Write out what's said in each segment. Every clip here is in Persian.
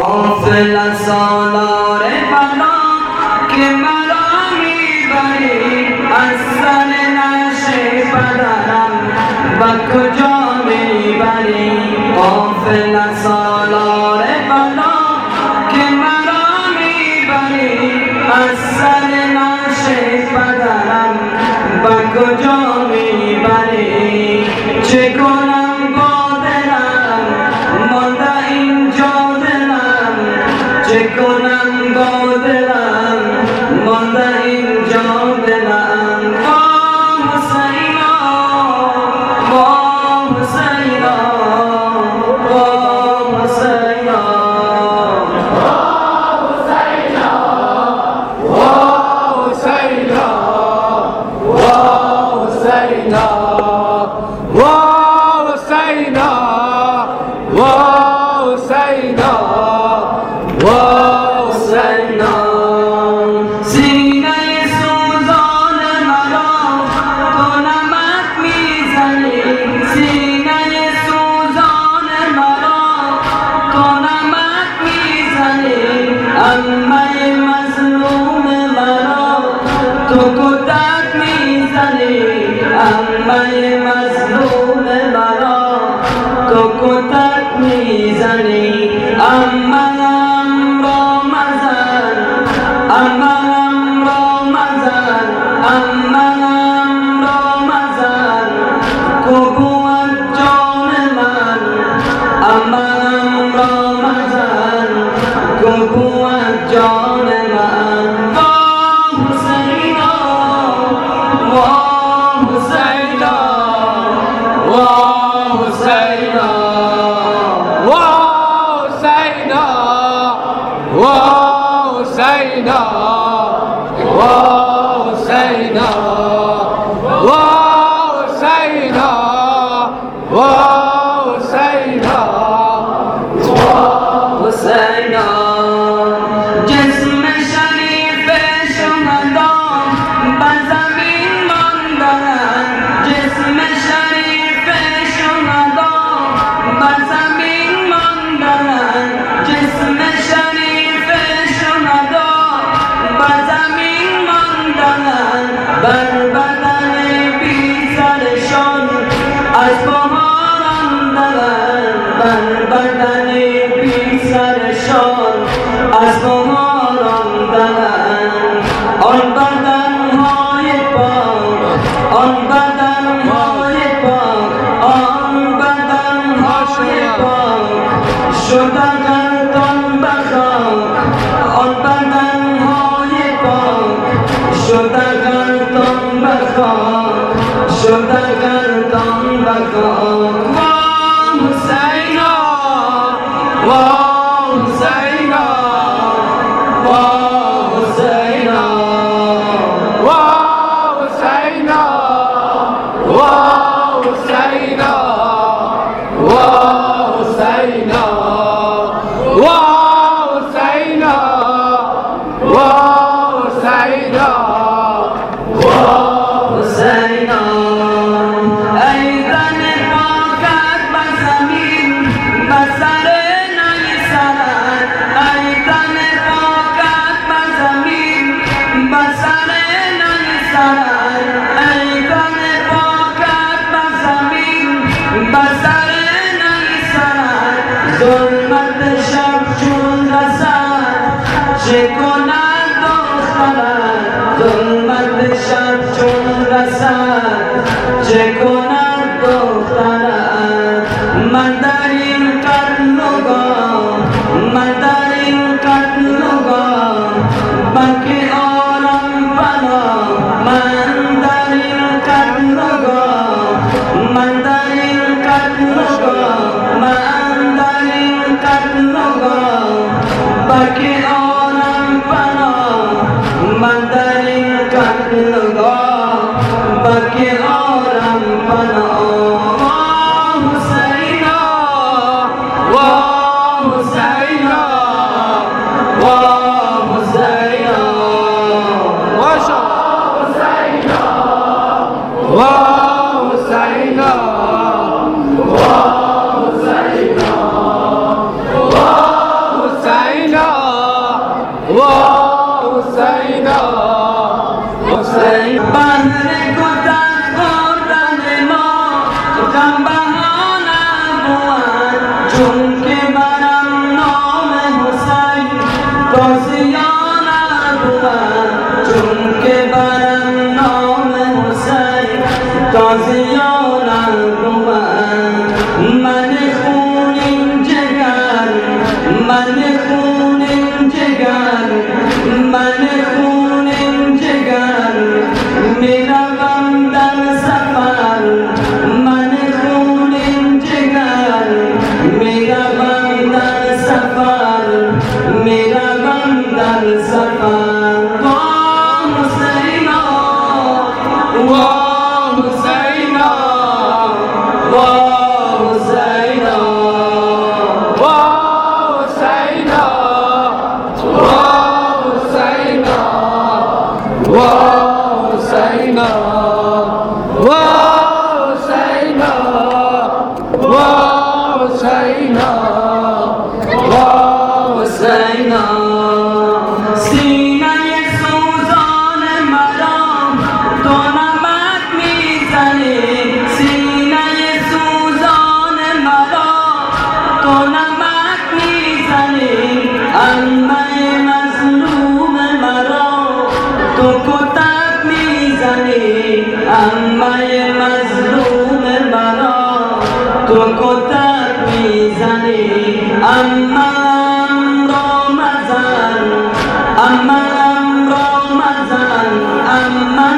قافله سالار بلا که مرا میبری از سر نشه بدنم به کجا میبری قافله سالار بلا که مرا میبری از سر نشه بدنم به کجا میبری چه کنم با دلم مانده اینجا دلم چه کنم با دلم مانده اینجا دلم وا حسینا وا حسینا وا حسینا وا حسینا وا حسینا وا حسینا وا حسینا وا حسینا سینه سوزان مرا تو نمک میزنی سینه سوزان مرا تو نمک میزنی عمه مظلوم مرا تو کتک میزنی عمه مظلوم مرا تو کتک میزنی امم را مزن امم را مزن امم را مزن کبوت جان من امم را مزن کبوت جان من وا حسینا وا حسینا وا حسینا وا حسینا وا حسینا وا حسینا وا حسینا وا حسینا حسینا جسم شریف شهدا به زمین ماندند جسم شریف شهدا به زمین ماندند جسم شریف شهدا به زمین ماندند بر بدن بی سرشان از بهار آمدند بر بدن بی سرشان از بهار آمدند آن بدنهای پاک آن بدنهای پاک آن بدنهای پاک شده گردان به خاک آن بدنهای پاک شده گردان به خاک شده گردان به خاک وا حسینا وا حسینا وا حسینا وا حسینا وا حسینا وا حسینا وا حسینا وا حسینا حسینا ای تن پاکت به زمین به سر نیسرد ای تن پاکت به زمین به سر نیسرد ای تن پاکت به زمین به سر نیسرد ظلمت شب چون رسد چه کند دخترد ظلمت شب چون رسد چه کند دخترد من در این قتلگاه من در این قتلگاه بلکه آرم پناه من در این قتلگاه من در این قتلگاه من در این قتلگاه بلکه آرم پناه من در این قتلگاه بلکه آرم پناه وا حسینا وا حسینا وا حسینا وا حسینا وا حسینا وا حسینا تازیان القمر من خون جگر من خون جگر من خون جگر میروم در سفر من خون جگر میروم در سفر میروم در سفر अम्माए मज़लूम मरा तुमको तक मीज़ानी अम्मा रमज़ान अम्मा रमज़ान अम्मा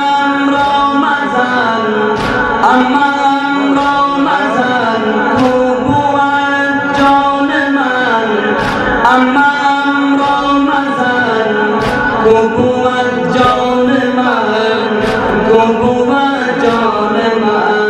रमज़ान अम्मा रमज़ान कुबुआन जानमान अम्मा रमज़ान कुबुआन जानमान कुबुआन जानमान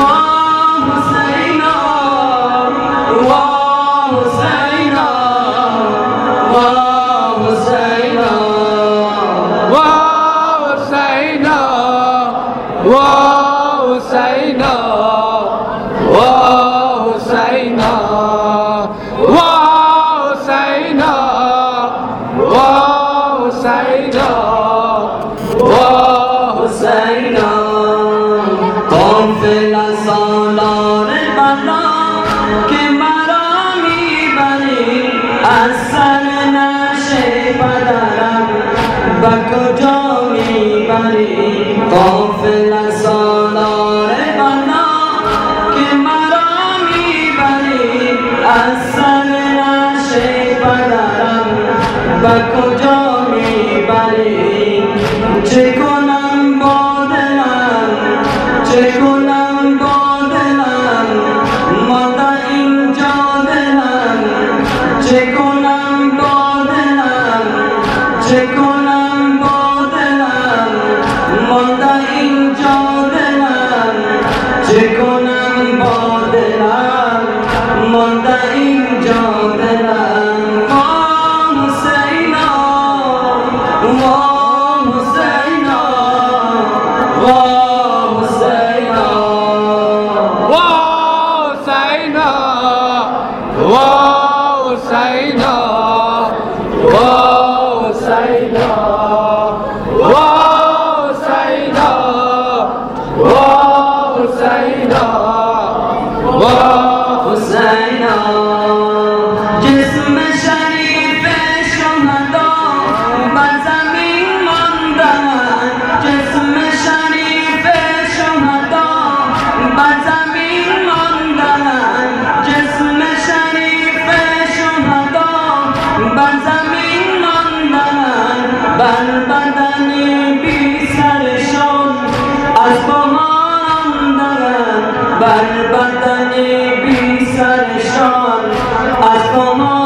قافله سالار بلا که مرا میبری از سر نشه پدرم به کجا میبری قافله سالار بلا که مرا میبری از سر نشه پدرم به کجا میبری چه کنم با دلم چه کنم با دلم مادا اینجا دلم چه کنم با دلم چه کنم با دلم مادا اینجا دلم چه کنم با دلم مادا اینجا دلم حسینا حسینا जिस्म शरीफ शुहदा बज़मीन मांदन जिस्म शरीफ शुहदा बज़मीन मांदन जिस्म शरीफ शुहदा बज़मीन मांदन बल बदनी बी सरशोन az bahar बल बदनी बी सरशोन az